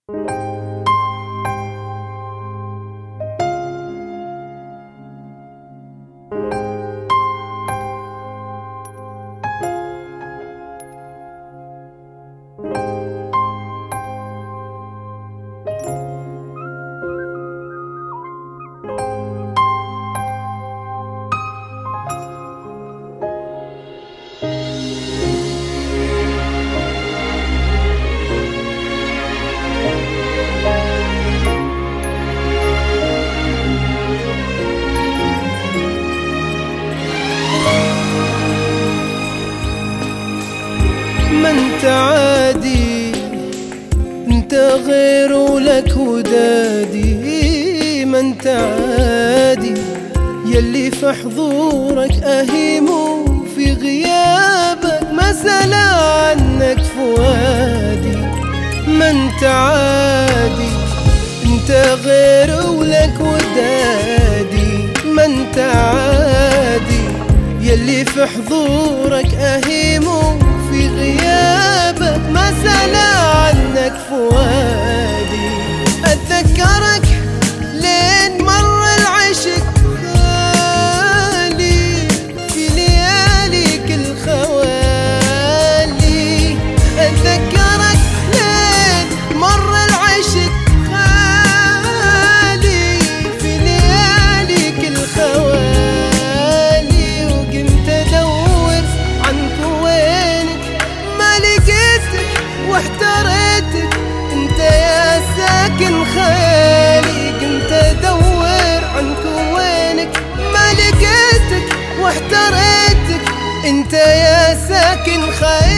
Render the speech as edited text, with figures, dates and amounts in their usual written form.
ما انت عادي، انت غير ولك ودادي. ما انت عادي يلي في حضورك أهيم وفي غيابك ما سلا عنك فؤادي. ما انت عادي، انت غير ولك ودادي. ما انت عادي يلي في حضورك أهيم في غيابك ما سلا عنك فؤادي. أتذكرك لين مر العشق خالي في لياليك الخوالي. أتذكرك لين مر العشق خالي في لياليك الخوالي. وقمت أدور عنك وينك ما لقيتك واحتريتك انت يا ساكن خيالي. كنت ادور عنك وينك ما لقيتك واحتريتك انت يا ساكن خيالي.